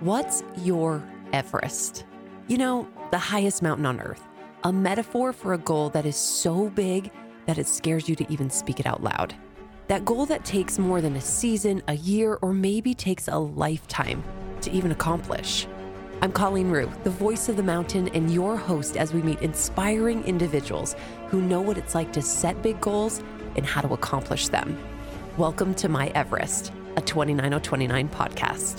What's your Everest? You know, the highest mountain on earth, a metaphor for a goal that is so big that it scares you to even speak it out loud. That goal that takes more than a season, a year, or maybe takes a lifetime to even accomplish. I'm Colleen Rue, the voice of the mountain and your host as we meet inspiring individuals who know what it's like to set big goals and how to accomplish them. Welcome to My Everest, a 29029 podcast.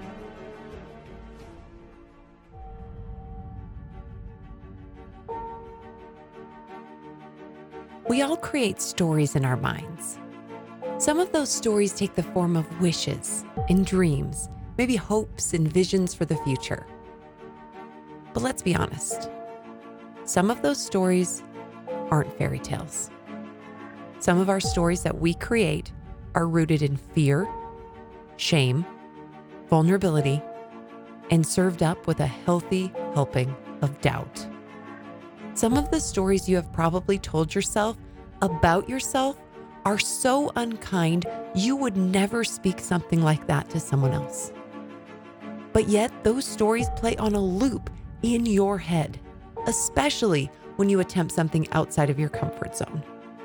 We all create stories in our minds. Some of those stories take the form of wishes and dreams, maybe hopes and visions for the future. But let's be honest, some of those stories aren't fairy tales. Some of our stories that we create are rooted in fear, shame, vulnerability, and served up with a healthy helping of doubt. Some of the stories you have probably told yourself about yourself are so unkind, you would never speak something like that to someone else. But yet, those stories play on a loop in your head, especially when you attempt something outside of your comfort zone.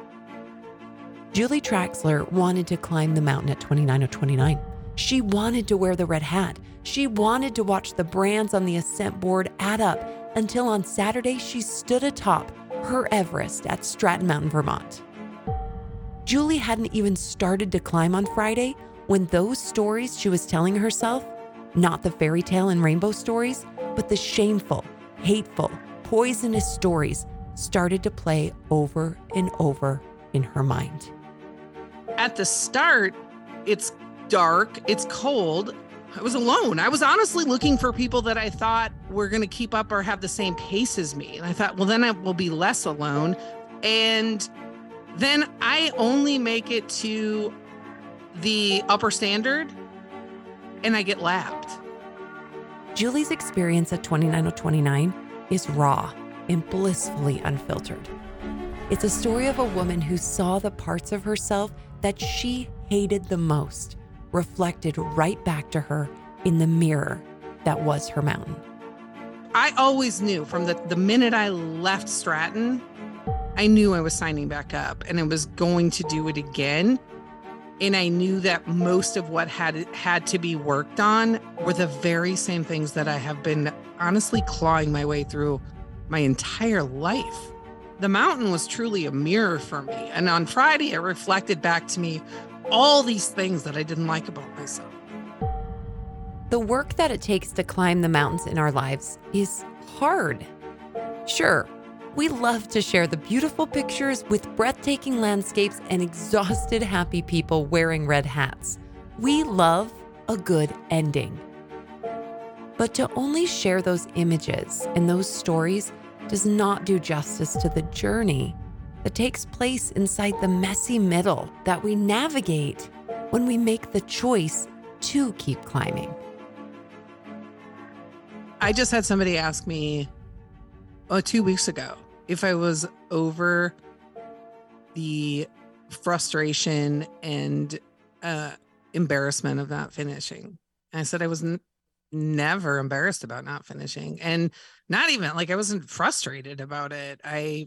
Julie Traxler wanted to climb the mountain at 29029. She wanted to wear the red hat. She wanted to watch the brands on the ascent board add up until on Saturday she stood atop her Everest at Stratton Mountain, Vermont. Julie hadn't even started to climb on Friday when those stories she was telling herself, not the fairy tale and rainbow stories, but the shameful, hateful, poisonous stories started to play over and over in her mind. At the start, it's dark, it's cold. I was alone. I was honestly looking for people that I thought were going to keep up or have the same pace as me. And I thought, well, then I will be less alone. And then I only make it to the upper standard and I get lapped. Julie's experience at 29029 is raw and blissfully unfiltered. It's a story of a woman who saw the parts of herself that she hated the most reflected right back to her in the mirror that was her mountain. I always knew from the minute I left Stratton, I knew I was signing back up and I was going to do it again. And I knew that most of what had to be worked on were the very same things that I have been honestly clawing my way through my entire life. The mountain was truly a mirror for me. And on Friday, it reflected back to me all these things that I didn't like about myself. The work that it takes to climb the mountains in our lives is hard. Sure, we love to share the beautiful pictures with breathtaking landscapes and exhausted, happy people wearing red hats. We love a good ending. But to only share those images and those stories does not do justice to the journey that takes place inside the messy middle that we navigate when we make the choice to keep climbing. I just had somebody ask me 2 weeks ago if I was over the frustration and embarrassment of not finishing. And I said I was never embarrassed about not finishing, and not even like I wasn't frustrated about it.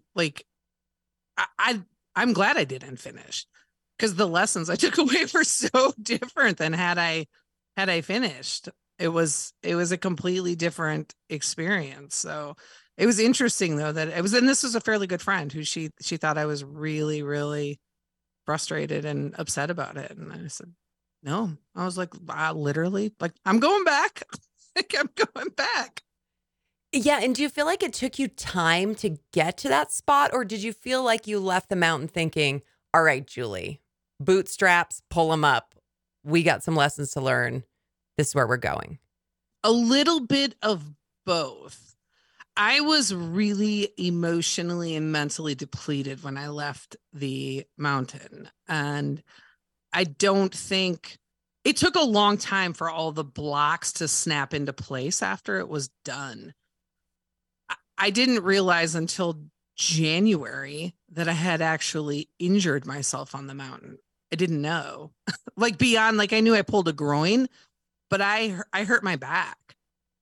I'm glad I didn't finish because the lessons I took away were so different than had I finished. It was a completely different experience. So it was interesting though that it was, and this was a fairly good friend who she thought I was really, really frustrated and upset about it. And I said, no, I was like, literally, like, I'm going back. Like, I'm going back. Yeah, and do you feel like it took you time to get to that spot, or did you feel like you left the mountain thinking, all right, Julie, bootstraps, pull them up. We got some lessons to learn. This is where we're going. A little bit of both. I was really emotionally and mentally depleted when I left the mountain. And I don't think it took a long time for all the blocks to snap into place after it was done. I didn't realize until January that I had actually injured myself on the mountain. I didn't know. Like beyond, like I knew I pulled a groin, but I hurt my back.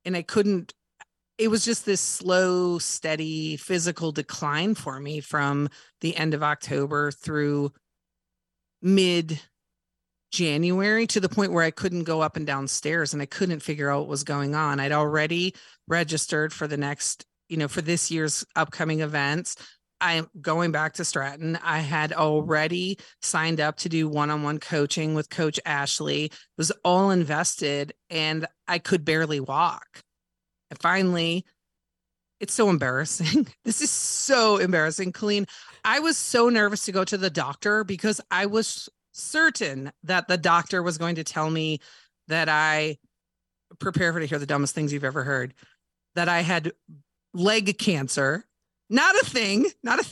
and I couldn't, it was just this slow, steady physical decline for me from the end of October through mid January, to the point where I couldn't go up and down stairs and I couldn't figure out what was going on. I'd already registered for the next, for this year's upcoming events. I'm going back to Stratton. I had already signed up to do one-on-one coaching with Coach Ashley. It was all invested and I could barely walk. And finally, it's so embarrassing. This is so embarrassing, Colleen. I was so nervous to go to the doctor because I was certain that the doctor was going to tell me that prepare for to hear the dumbest things you've ever heard, that I had leg cancer. Not a thing,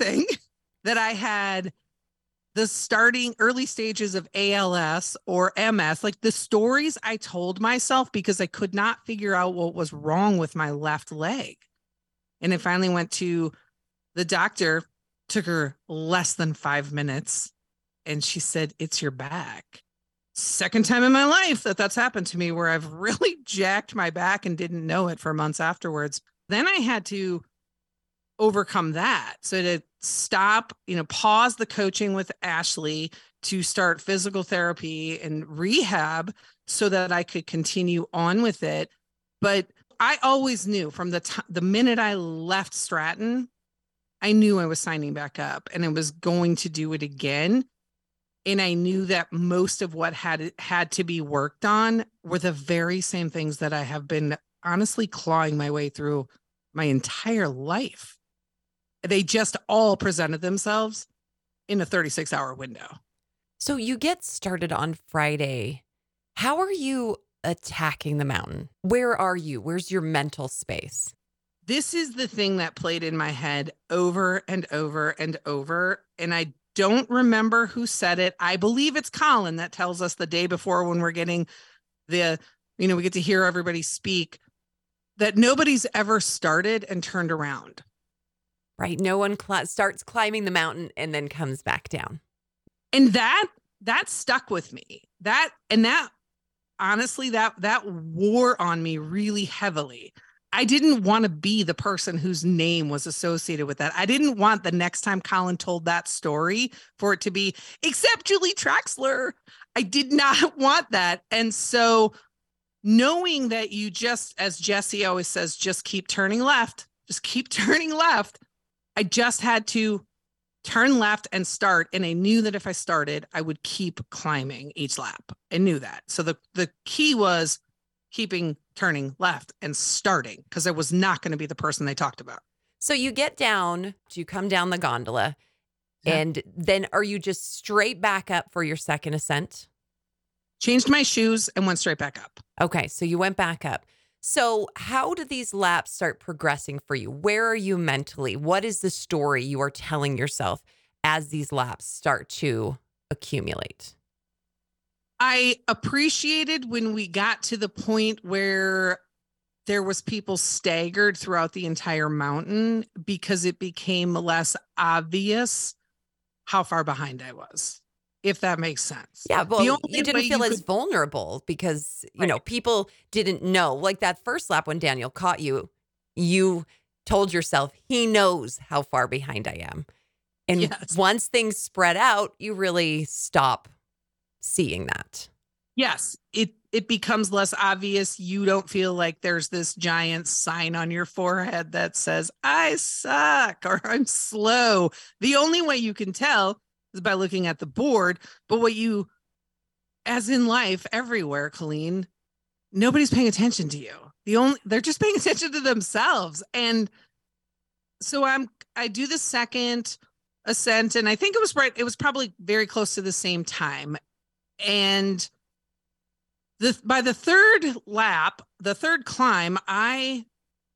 that I had the starting early stages of ALS or MS, like the stories I told myself because I could not figure out what was wrong with my left leg. And I finally went to the doctor, took her less than 5 minutes, and she said, "It's your back." Second time in my life that's happened to me, where I've really jacked my back and didn't know it for months afterwards. Then I had to overcome that. So to stop, pause the coaching with Ashley to start physical therapy and rehab so that I could continue on with it. But I always knew from the minute I left Stratton, I knew I was signing back up and I was going to do it again. And I knew that most of what had to be worked on were the very same things that I have been honestly clawing my way through my entire life. They just all presented themselves in a 36-hour window. So you get started on Friday. How are you attacking the mountain? Where are you? Where's your mental space? This is the thing that played in my head over and over and over. And I don't remember who said it. I believe it's Colin that tells us the day before when we're getting we get to hear everybody speak, that nobody's ever started and turned around. Right. No one starts climbing the mountain and then comes back down. And that stuck with me. That honestly, that wore on me really heavily. I didn't want to be the person whose name was associated with that. I didn't want the next time Colin told that story for it to be, except Julie Traxler. I did not want that. And so knowing that you just, as Jesse always says, just keep turning left, I just had to turn left and start. And I knew that if I started, I would keep climbing each lap. I knew that. So the key was turning left and starting, because I was not going to be the person they talked about. So you get down, you come down the gondola, and then are you just straight back up for your second ascent? Changed my shoes and went straight back up. Okay, so you went back up. So how do these laps start progressing for you? Where are you mentally? What is the story you are telling yourself as these laps start to accumulate? I appreciated when we got to the point where there was people staggered throughout the entire mountain, because it became less obvious how far behind I was, if that makes sense. Yeah, well, you didn't feel as vulnerable because, people didn't know. Like that first lap when Daniel caught you, you told yourself, he knows how far behind I am. And once things spread out, you really stop seeing that. Yes, it becomes less obvious. You don't feel like there's this giant sign on your forehead that says, I suck or I'm slow. The only way you can tell is by looking at the board. But as in life everywhere, Colleen, nobody's paying attention to you. They're just paying attention to themselves. And so I do the second ascent, and I think it was probably very close to the same time. And by the third lap, the third climb, I'm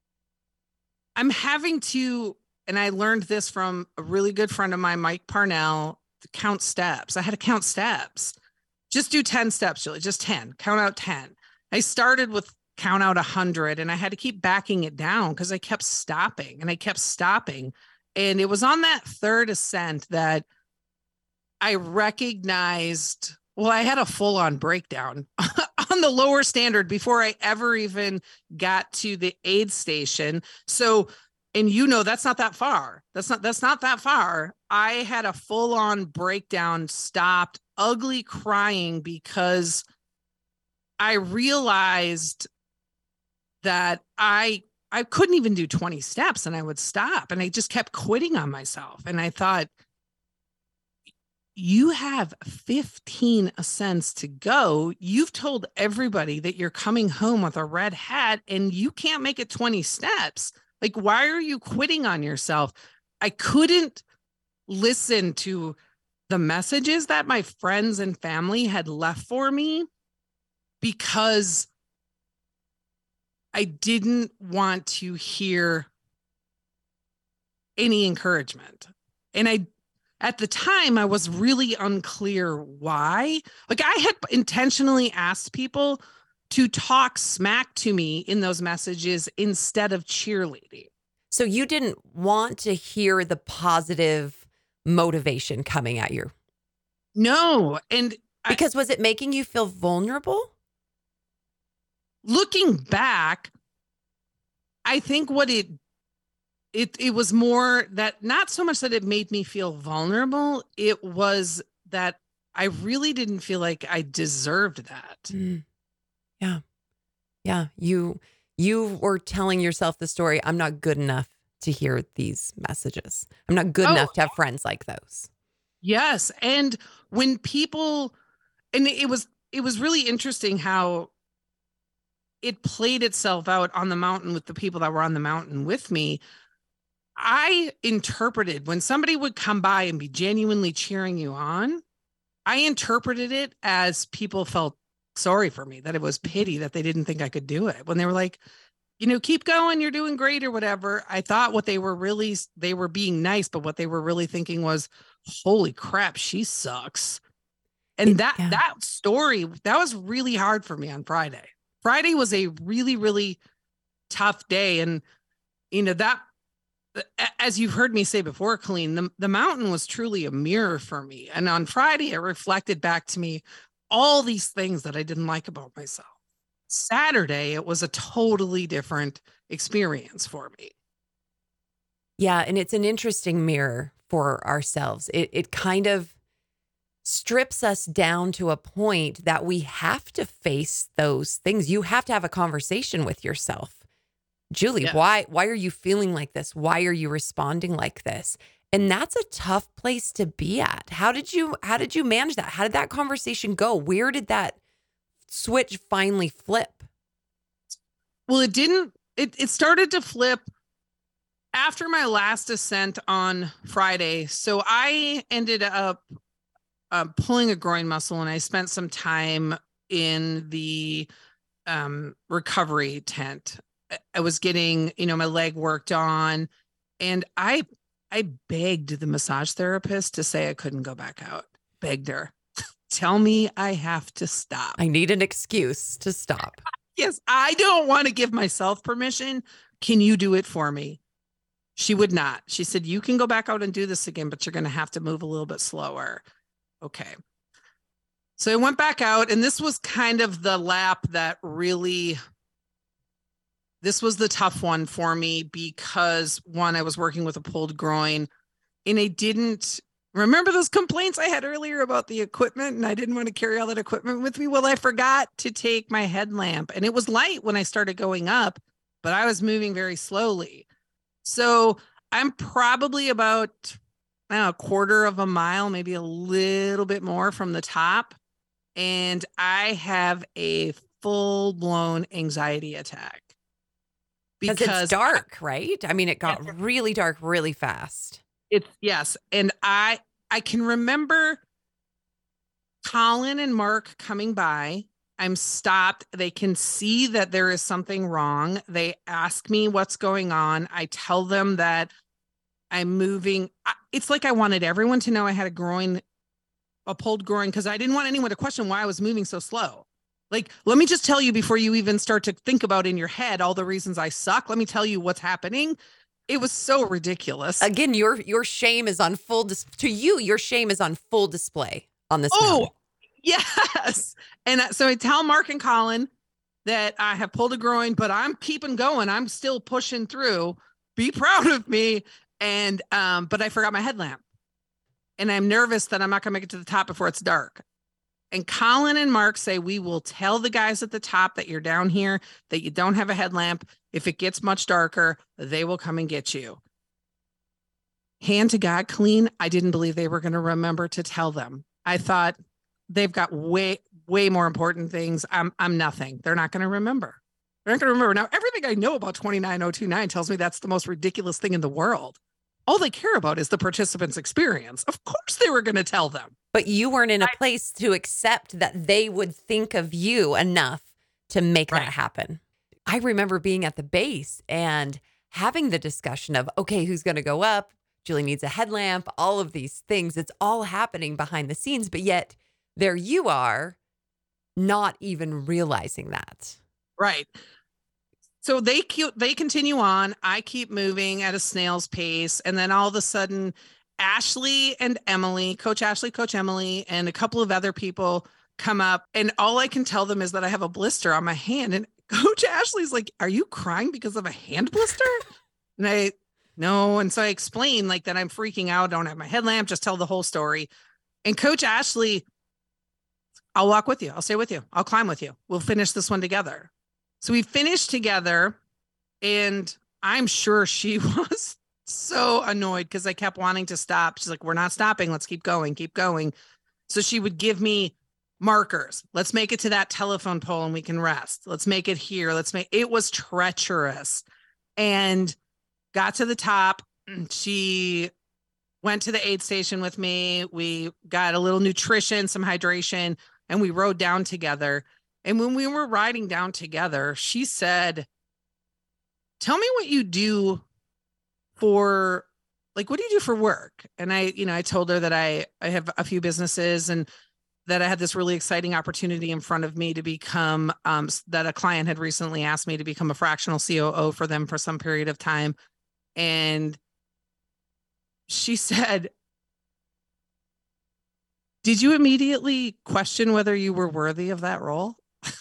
having to, and I learned this from a really good friend of mine, Mike Parnell, to count steps. I had to count steps. Just do 10 steps, Julie, just 10, count out 10. I started with count out 100, and I had to keep backing it down because I kept stopping. And it was on that third ascent that I recognized, well, I had a full-on breakdown on the lower standard before I ever even got to the aid station. So, and that's not that far. That's not that far. I had a full on breakdown, stopped, ugly crying because I realized that I couldn't even do 20 steps and I would stop, and I just kept quitting on myself. And I thought, you have 15 ascents to go. You've told everybody that you're coming home with a red hat and you can't make it 20 steps. Like, why are you quitting on yourself? I couldn't listen to the messages that my friends and family had left for me because I didn't want to hear any encouragement. And at the time, I was really unclear why. Like, I had intentionally asked people to talk smack to me in those messages instead of cheerleading. So you didn't want to hear the positive motivation coming at you? No. And because was it making you feel vulnerable? Looking back, I think what it was more that, not so much that it made me feel vulnerable, it was that I really didn't feel like I deserved that. Mm. Yeah. Yeah. You were telling yourself the story, I'm not good enough to hear these messages. I'm not good enough to have friends like those. Yes. And when people, and it was really interesting how it played itself out on the mountain with the people that were on the mountain with me. I interpreted when somebody would come by and be genuinely cheering you on, I interpreted it as people felt sorry for me, that it was pity that they didn't think I could do it. When they were like, keep going, you're doing great or whatever. I thought they were being nice, but what they were really thinking was, holy crap, she sucks. And that story, that was really hard for me on Friday. Friday was a really, really tough day. And, that, as you've heard me say before, Colleen, the mountain was truly a mirror for me. And on Friday, it reflected back to me all these things that I didn't like about myself. Saturday, it was a totally different experience for me. Yeah. And it's an interesting mirror for ourselves. It kind of strips us down to a point that we have to face those things. You have to have a conversation with yourself. Julie, yeah. why are you feeling like this? Why are you responding like this? And that's a tough place to be at. How did you manage that? How did that conversation go? Where did that switch finally flip? Well, it didn't. It started to flip after my last ascent on Friday. So I ended up pulling a groin muscle, and I spent some time in the recovery tent. I was getting, my leg worked on, and I begged the massage therapist to say I couldn't go back out. Begged her. Tell me I have to stop. I need an excuse to stop. Yes, I don't want to give myself permission. Can you do it for me? She would not. She said, you can go back out and do this again, but you're going to have to move a little bit slower. Okay. So I went back out, and this was kind of the lap that really, this was the tough one for me because, one, I was working with a pulled groin, and I didn't remember those complaints I had earlier about the equipment, and I didn't want to carry all that equipment with me. Well, I forgot to take my headlamp, and it was light when I started going up, but I was moving very slowly. So I'm probably about a quarter of a mile, maybe a little bit more from the top. And I have a full-blown anxiety attack. Because it's dark, right? I mean, it got really dark really fast. Yes. And I can remember Colin and Mark coming by. I'm stopped. They can see that there is something wrong. They ask me what's going on. I tell them that I'm moving. It's like I wanted everyone to know I had a pulled groin, because I didn't want anyone to question why I was moving so slow. Like, let me just tell you before you even start to think about in your head all the reasons I suck. Let me tell you what's happening. It was so ridiculous. Again, your shame is on full to you. Your shame is on full display on this mountain. Yes. And so I tell Mark and Colin that I have pulled a groin, but I'm keeping going. I'm still pushing through. Be proud of me. And but I forgot my headlamp. And I'm nervous that I'm not gonna make it to the top before it's dark. And Colin and Mark say, we will tell the guys at the top that you're down here, that you don't have a headlamp. If it gets much darker, they will come and get you. Hand to God, clean. I didn't believe they were going to remember to tell them. I thought they've got way more important things. I'm nothing. They're not going to remember. They're not going to remember. Now, everything I know about 29029 tells me that's the most ridiculous thing in the world. All they care about is the participant's experience. Of course they were going to tell them. But you weren't in a place to accept that they would think of you enough to make that happen. I remember being at the base and having the discussion of, okay, who's going to go up? Julie needs a headlamp, all of these things. It's all happening behind the scenes, but yet there you are not even realizing that. Right. So they continue on. I keep moving at a snail's pace. And then all of a sudden, Ashley and Emily, Coach Ashley, Coach Emily, and a couple of other people come up. And all I can tell them is that I have a blister on my hand. And Coach Ashley's like, are you crying because of a hand blister? And no. And so I explain like that I'm freaking out. Don't have my headlamp, just tell the whole story. And Coach Ashley, I'll walk with you. I'll stay with you. I'll climb with you. We'll finish this one together. So we finished together, and I'm sure she was so annoyed because I kept wanting to stop. She's like, we're not stopping. Let's keep going, keep going. So she would give me markers. Let's make it to that telephone pole and we can rest. Let's make it here. It was treacherous. And got to the top. She went to the aid station with me. We got a little nutrition, some hydration, and we rode down together. And when we were riding down together, she said, tell me what you do for, like, what do you do for work? And I told her that I have a few businesses and that I had this really exciting opportunity in front of me to become, that a client had recently asked me to become a fractional COO for them for some period of time. And she said, did you immediately question whether you were worthy of that role?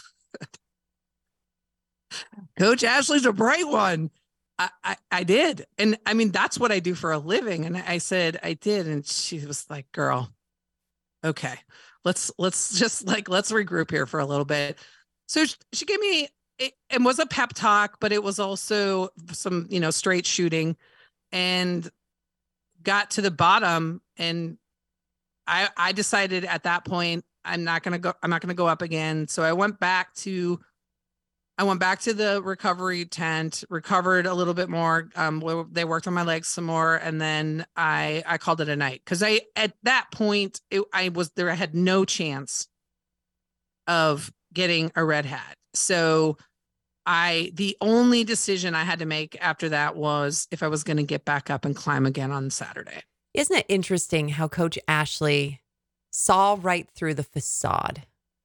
Coach Ashley's a bright one. I did. And I mean, that's what I do for a living. And I said, I did. And she was like, girl, okay, let's regroup here for a little bit. So she gave me, it was a pep talk, but it was also some, straight shooting, and got to the bottom. And I decided at that point, I'm not going to go up again. So I went back to the recovery tent, recovered a little bit more. They worked on my legs some more. And then I called it a night. Cause at that point I had no chance of getting a red hat. So the only decision I had to make after that was if I was going to get back up and climb again on Saturday. Isn't it interesting how Coach Ashley saw right through the facade?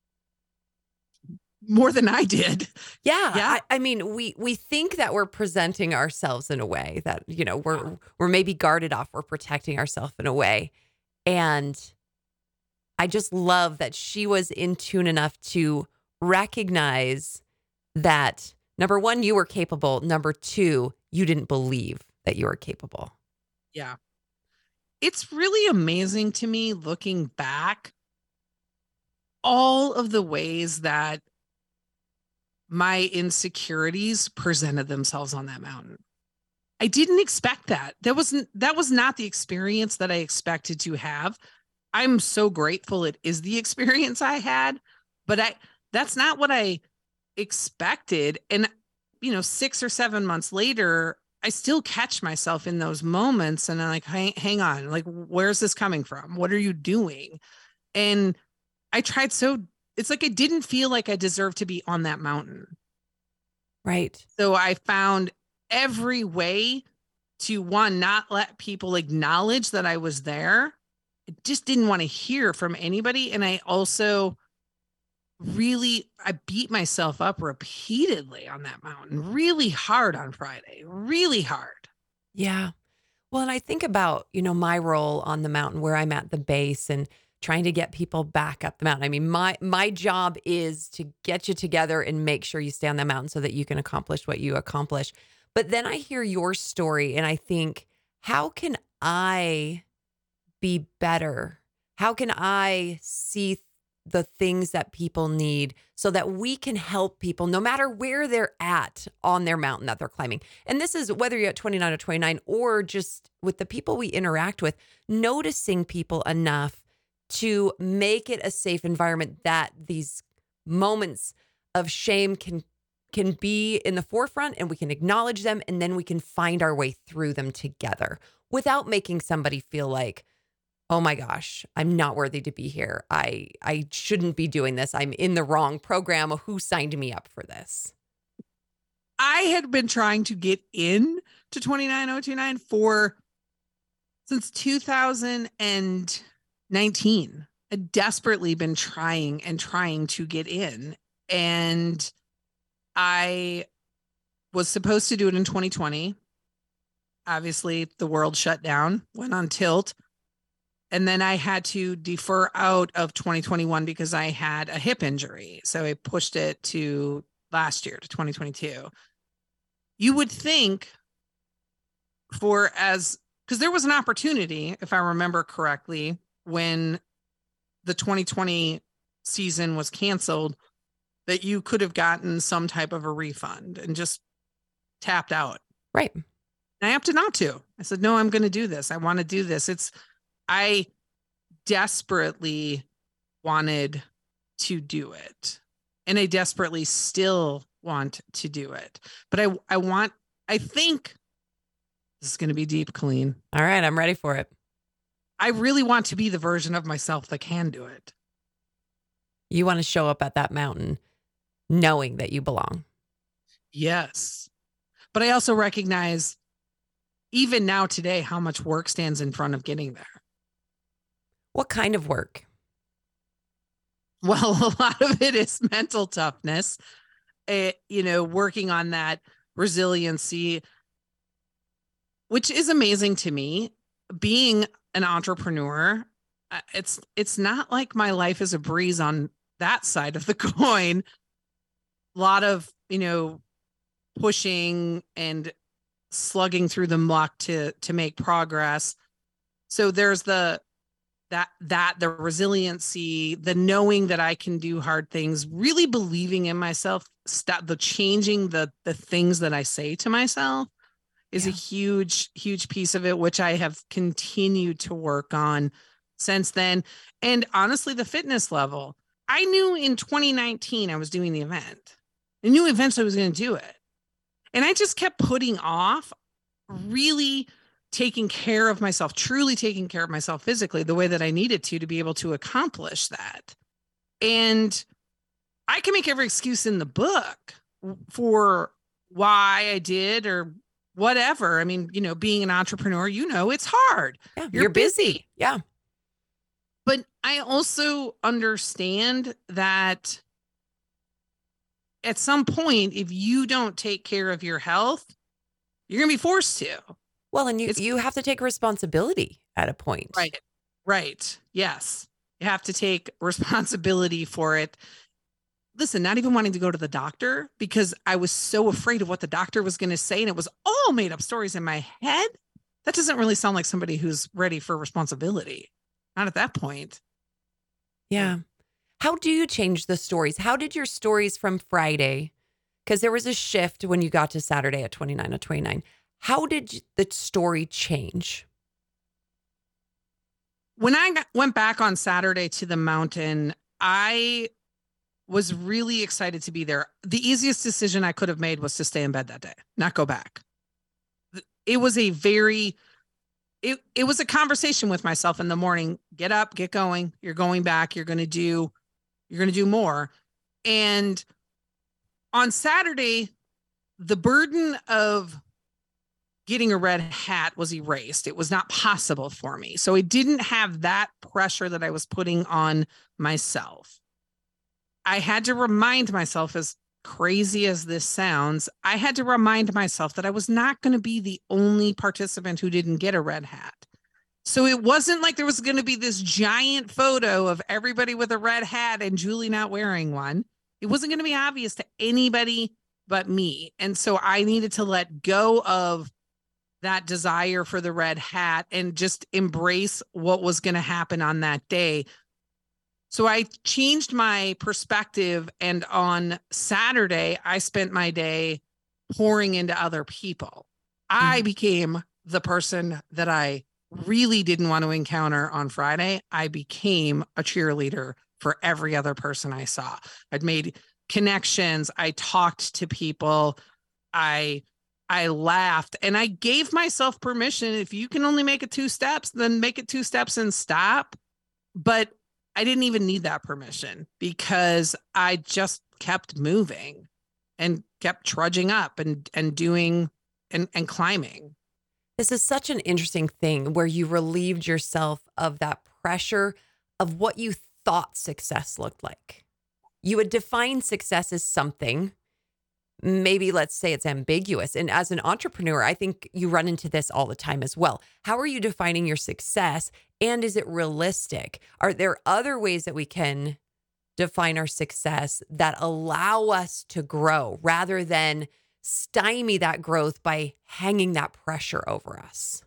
More than I did. Yeah. I mean, we think that we're presenting ourselves in a way that, we're maybe guarded off. We're protecting ourselves in a way. And I just love that she was in tune enough to recognize that, number one, you were capable. Number two, you didn't believe that you were capable. Yeah. It's really amazing to me looking back, all of the ways that my insecurities presented themselves on that mountain. I didn't expect that. That was not the experience that I expected to have. I'm so grateful it is the experience I had, but that's not what I expected. And 6 or 7 months later, I still catch myself in those moments, and I'm like, hang on, like, where's this coming from? What are you doing? And I tried it's like I didn't feel like I deserved to be on that mountain. Right. So I found every way to, one, not let people acknowledge that I was there. I just didn't want to hear from anybody. And I also I beat myself up repeatedly on that mountain, really hard on Friday, really hard. Yeah. Well, and I think about, my role on the mountain where I'm at the base and trying to get people back up the mountain. I mean, my job is to get you together and make sure you stay on the mountain so that you can accomplish what you accomplish. But then I hear your story and I think, how can I be better? How can I see the things that people need so that we can help people no matter where they're at on their mountain that they're climbing? And this is whether you're at 29 or 29 or just with the people we interact with, noticing people enough to make it a safe environment that these moments of shame can be in the forefront and we can acknowledge them and then we can find our way through them together without making somebody feel like, oh my gosh, I'm not worthy to be here. I shouldn't be doing this. I'm in the wrong program. Who signed me up for this? I had been trying to get in to 29029 since 2019. I'd desperately been trying to get in. And I was supposed to do it in 2020. Obviously, the world shut down, went on tilt. And then I had to defer out of 2021 because I had a hip injury. So I pushed it to last year, to 2022. You would think because there was an opportunity, if I remember correctly, when the 2020 season was canceled, that you could have gotten some type of a refund and just tapped out. Right. And I opted not to. I said, no, I'm going to do this. I want to do this. I desperately wanted to do it. And I desperately still want to do it. But I think this is going to be deep, Colleen. All right. I'm ready for it. I really want to be the version of myself that can do it. You want to show up at that mountain knowing that you belong. Yes. But I also recognize even now today how much work stands in front of getting there. What kind of work? Well, a lot of it is mental toughness, working on that resiliency, which is amazing to me. Being an entrepreneur, it's not like my life is a breeze on that side of the coin. A lot of, pushing and slugging through the muck to make progress. So there's the resiliency, the knowing that I can do hard things, really believing in myself, changing the things that I say to myself is a huge, huge piece of it, which I have continued to work on since then. And honestly, the fitness level, I knew in 2019, I was doing the event. I knew eventually I was going to do it. And I just kept putting off really taking care of myself, truly taking care of myself physically the way that I needed to be able to accomplish that. And I can make every excuse in the book for why I did or whatever. I mean, being an entrepreneur, it's hard. Yeah, you're busy. Yeah. But I also understand that at some point, if you don't take care of your health, you're going to be forced to. Well, and you have to take responsibility at a point. Right. Yes. You have to take responsibility for it. Listen, not even wanting to go to the doctor because I was so afraid of what the doctor was going to say. And it was all made up stories in my head. That doesn't really sound like somebody who's ready for responsibility. Not at that point. Yeah. How do you change the stories? How did your stories from Friday, because there was a shift when you got to Saturday at 29 or 29. How did the story change? When I went back on Saturday to the mountain, I was really excited to be there. The easiest decision I could have made was to stay in bed that day, not go back. It was it was a conversation with myself in the morning. Get up, get going. You're going back. You're going to do more. And on Saturday, the burden of getting a red hat was erased. It was not possible for me. So I didn't have that pressure that I was putting on myself. I had to remind myself, as crazy as this sounds, I had to remind myself that I was not going to be the only participant who didn't get a red hat. So it wasn't like there was going to be this giant photo of everybody with a red hat and Julie not wearing one. It wasn't going to be obvious to anybody but me. And so I needed to let go of that desire for the red hat and just embrace what was going to happen on that day. So I changed my perspective. And on Saturday, I spent my day pouring into other people. I became the person that I really didn't want to encounter on Friday. I became a cheerleader for every other person I saw. I'd made connections. I talked to people. I laughed, and I gave myself permission. If you can only make it 2 steps, then make it 2 steps and stop. But I didn't even need that permission because I just kept moving and kept trudging up and doing and climbing. This is such an interesting thing where you relieved yourself of that pressure of what you thought success looked like. You would define success as something, maybe let's say it's ambiguous. And as an entrepreneur, I think you run into this all the time as well. How are you defining your success? And is it realistic? Are there other ways that we can define our success that allow us to grow rather than stymie that growth by hanging that pressure over us?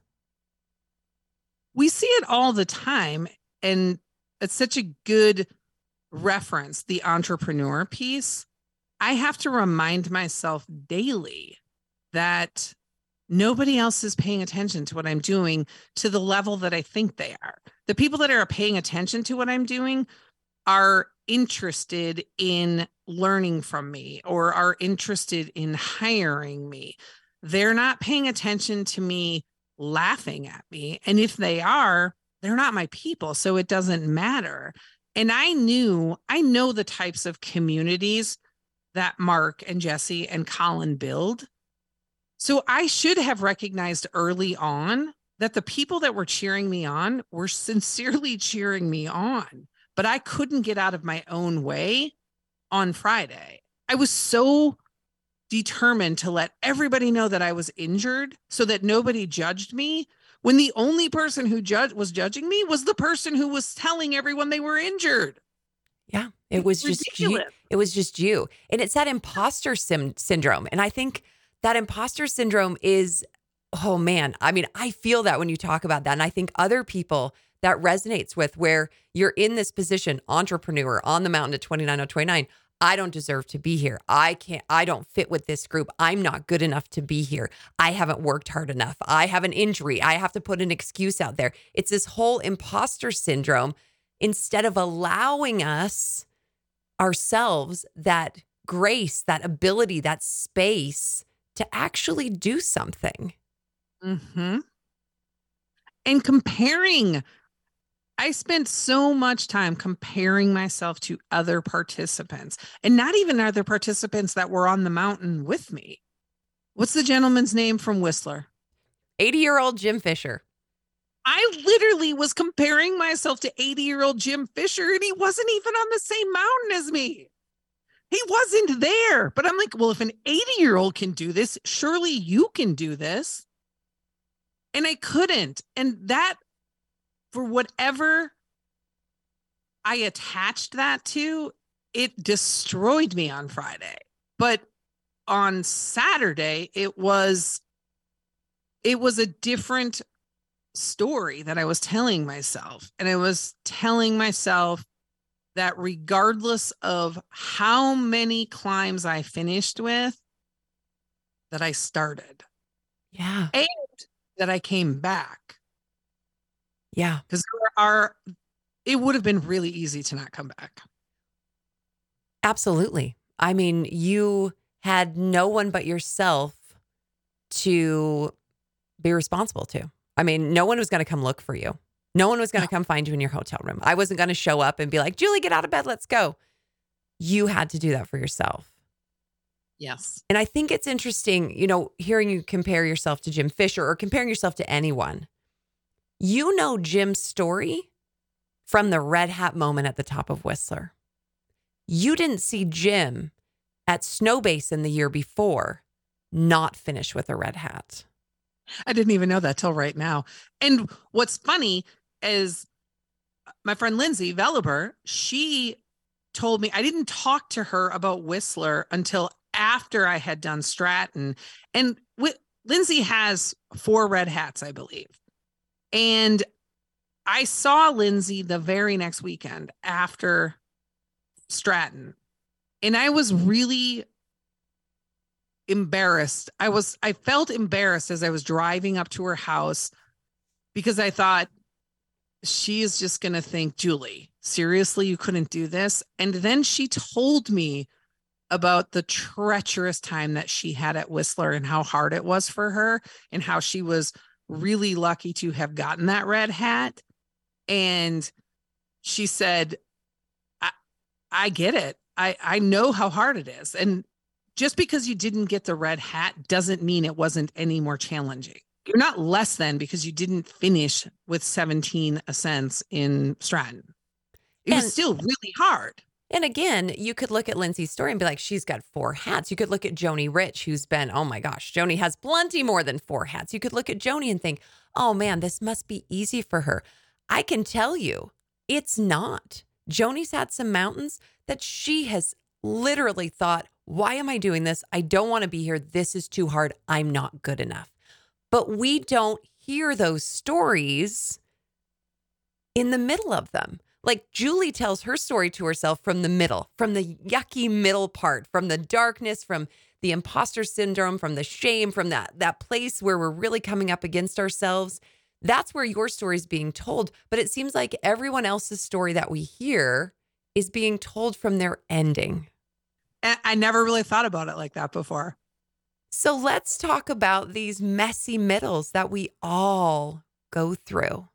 We see it all the time. And it's such a good reference, the entrepreneur piece. I have to remind myself daily that nobody else is paying attention to what I'm doing to the level that I think they are. The people that are paying attention to what I'm doing are interested in learning from me or are interested in hiring me. They're not paying attention to me laughing at me. And if they are, they're not my people. So it doesn't matter. And I know the types of communities that Mark and Jesse and Colin build. So I should have recognized early on that the people that were cheering me on were sincerely cheering me on, but I couldn't get out of my own way on Friday. I was so determined to let everybody know that I was injured so that nobody judged me, when the only person who was judging me was the person who was telling everyone they were injured. Yeah, it was just you. It was just you. And it's that imposter syndrome. And I think that imposter syndrome is, oh man, I mean, I feel that when you talk about that. And I think other people that resonates with, where you're in this position, entrepreneur on the mountain at 29:29. I don't deserve to be here. I don't fit with this group. I'm not good enough to be here. I haven't worked hard enough. I have an injury. I have to put an excuse out there. It's this whole imposter syndrome, instead of allowing us ourselves that grace, that ability, that space to actually do something. Mm-hmm. And comparing. I spent so much time comparing myself to other participants, and not even other participants that were on the mountain with me. What's the gentleman's name from Whistler? 80-year-old Jim Fisher. I literally was comparing myself to 80-year-old Jim Fisher, and he wasn't even on the same mountain as me. He wasn't there. But I'm like, well, if an 80-year-old can do this, surely you can do this. And I couldn't. And that, for whatever I attached that to, it destroyed me on Friday. But on Saturday, it was a different story that I was telling myself. And I was telling myself that regardless of how many climbs I finished with, that I started. Yeah. And that I came back. Yeah. Because it would have been really easy to not come back. Absolutely. I mean, you had no one but yourself to be responsible to. I mean, no one was going to come look for you. No one was going to come find you in your hotel room. I wasn't going to show up and be like, Julie, get out of bed. Let's go. You had to do that for yourself. Yes. And I think it's interesting, hearing you compare yourself to Jim Fisher or comparing yourself to anyone. You know Jim's story from the red hat moment at the top of Whistler. You didn't see Jim at Snow Basin the year before not finish with a red hat. I didn't even know that till right now. And what's funny is my friend Lindsay Velober, she told me I didn't talk to her about Whistler until after I had done Stratton. And Lindsay has 4 red hats, I believe. And I saw Lindsay the very next weekend after Stratton. And I was really embarrassed. I felt embarrassed as I was driving up to her house because I thought she is just going to think, Julie, seriously, you couldn't do this. And then she told me about the treacherous time that she had at Whistler and how hard it was for her and how she was really lucky to have gotten that red hat. And she said, I get it. I know how hard it is. And just because you didn't get the red hat doesn't mean it wasn't any more challenging. You're not less than because you didn't finish with 17 ascents in Stratton. It was still really hard. And again, you could look at Lindsay's story and be like, she's got 4 hats. You could look at Joni Rich, who's been, oh my gosh, Joni has plenty more than 4 hats. You could look at Joni and think, oh man, this must be easy for her. I can tell you, it's not. Joni's had some mountains that she has literally thought, why am I doing this? I don't want to be here. This is too hard. I'm not good enough. But we don't hear those stories in the middle of them. Like Julie tells her story to herself from the middle, from the yucky middle part, from the darkness, from the imposter syndrome, from the shame, from that place where we're really coming up against ourselves. That's where your story is being told. But it seems like everyone else's story that we hear is being told from their ending. I never really thought about it like that before. So let's talk about these messy middles that we all go through.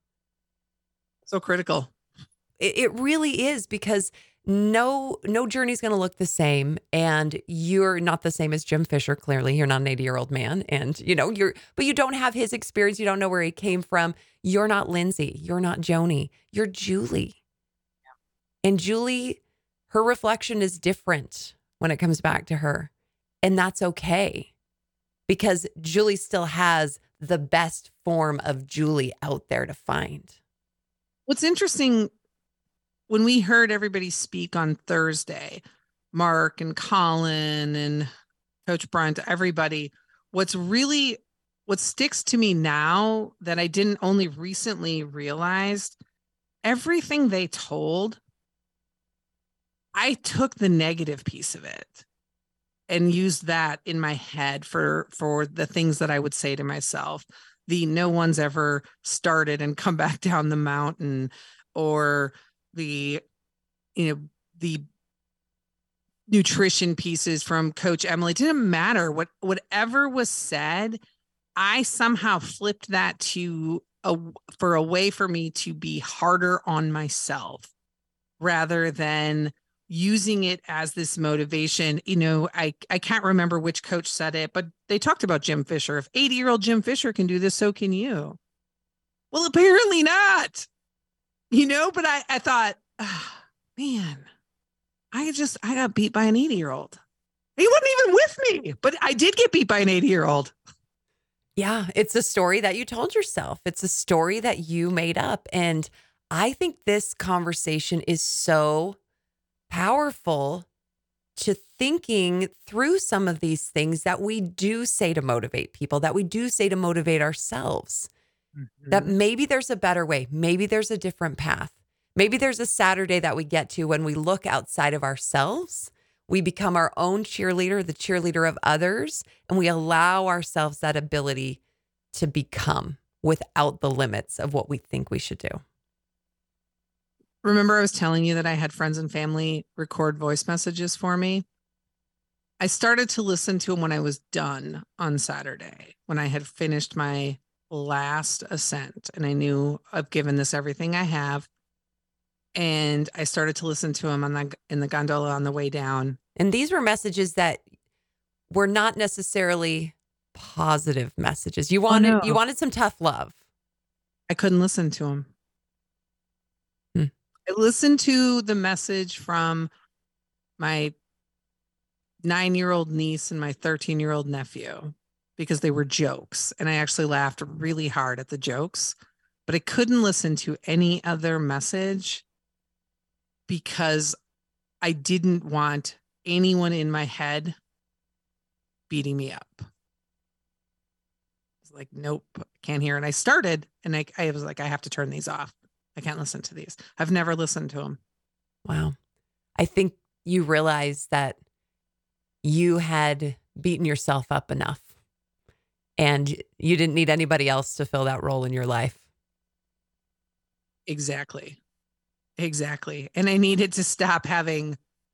So critical. It really is, because no journey is going to look the same, and you're not the same as Jim Fisher. Clearly, you're not an 80-year-old man, and but you don't have his experience. You don't know where he came from. You're not Lindsay. You're not Joni. You're Julie. Yeah. And Julie, her reflection is different when it comes back to her, and that's okay, because Julie still has the best form of Julie out there to find. What's interesting, when we heard everybody speak on Thursday, Mark and Colin and Coach Brunt, everybody, what sticks to me now that I didn't only recently realized, everything they told, I took the negative piece of it and used that in my head for the things that I would say to myself. No one's ever started and come back down the mountain, or the nutrition pieces from Coach Emily. It didn't matter whatever was said. I somehow flipped that for a way for me to be harder on myself rather than using it as this motivation. I can't remember which coach said it, but they talked about Jim Fisher. If 80-year-old Jim Fisher can do this, so can you. Well, apparently not, but I thought, oh, man, I got beat by an 80-year-old. He wasn't even with me, but I did get beat by an 80-year-old. Yeah, it's a story that you told yourself. It's a story that you made up. And I think this conversation is so powerful to thinking through some of these things that we do say to motivate people, that we do say to motivate ourselves, that maybe there's a better way. Maybe there's a different path. Maybe there's a Saturday that we get to when we look outside of ourselves, we become our own cheerleader, the cheerleader of others, and we allow ourselves that ability to become without the limits of what we think we should do. Remember, I was telling you that I had friends and family record voice messages for me. I started to listen to them when I was done on Saturday, when I had finished my last ascent, and I knew I've given this everything I have. And I started to listen to them in the gondola on the way down. And these were messages that were not necessarily positive messages. You wanted some tough love. I couldn't listen to them. I listened to the message from my 9-year-old niece and my 13-year-old nephew, because they were jokes. And I actually laughed really hard at the jokes, but I couldn't listen to any other message because I didn't want anyone in my head beating me up. I was like, nope, can't hear. And I started and I was like, I have to turn these off. I can't listen to these. I've never listened to them. Wow. I think you realize that you had beaten yourself up enough and you didn't need anybody else to fill that role in your life. Exactly. And I needed to stop having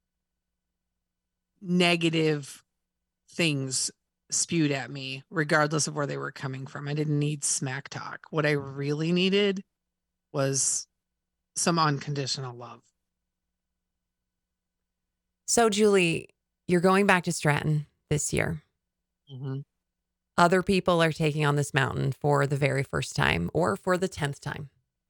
negative things spewed at me, regardless of where they were coming from. I didn't need smack talk. What I really needed was some unconditional love. So, Julie, you're going back to Stratton this year. Mm-hmm. Other people are taking on this mountain for the very first time or for the 10th time.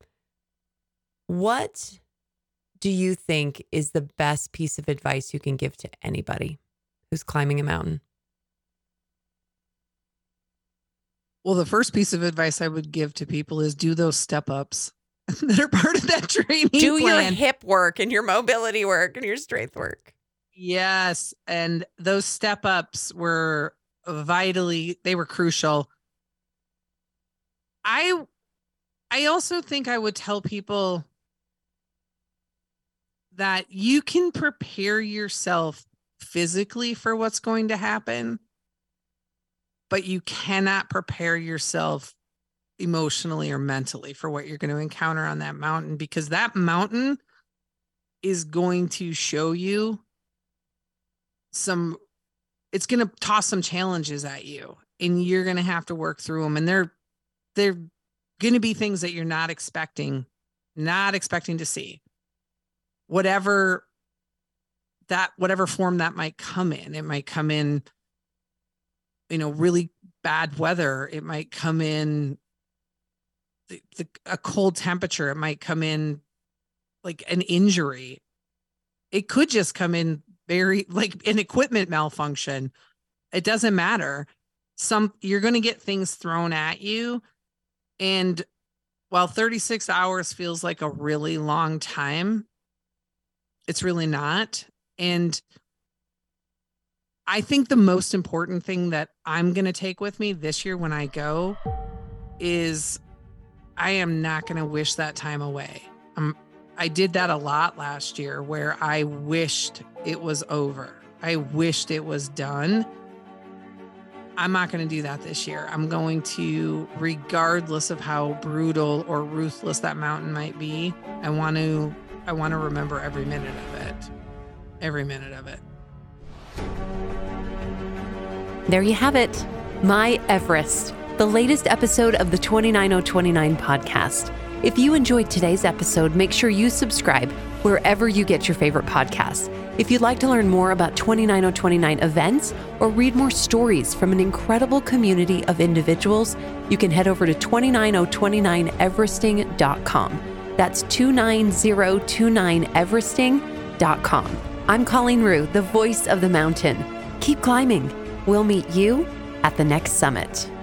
What do you think is the best piece of advice you can give to anybody who's climbing a mountain? Well, the first piece of advice I would give to people is do those step ups that are part of that training Do plan. your hip work and your mobility work and your strength work. Yes. And those step ups were they were crucial. I also think I would tell people that you can prepare yourself physically for what's going to happen, but you cannot prepare yourself emotionally or mentally for what you're going to encounter on that mountain, because that mountain is going to show you it's going to toss some challenges at you and you're going to have to work through them. And they're going to be things that you're not expecting to see. Whatever form that might come in. It might come in, really bad weather. It might come in a cold temperature. It might come in like an injury. It could just come in very like an equipment malfunction. It doesn't matter. You're going to get things thrown at you. And while 36 hours feels like a really long time, it's really not. And I think the most important thing that I'm going to take with me this year when I go is I am not going to wish that time away. I did that a lot last year where I wished it was over. I wished it was done. I'm not going to do that this year. I'm going to, regardless of how brutal or ruthless that mountain might be, I want to remember every minute of it. Every minute of it. There you have it. My Everest, the latest episode of the 29029 podcast. If you enjoyed today's episode, make sure you subscribe wherever you get your favorite podcasts. If you'd like to learn more about 29029 events or read more stories from an incredible community of individuals, you can head over to 29029everesting.com. That's 29029everesting.com. I'm Colleen Rue, the voice of the mountain. Keep climbing. We'll meet you at the next summit.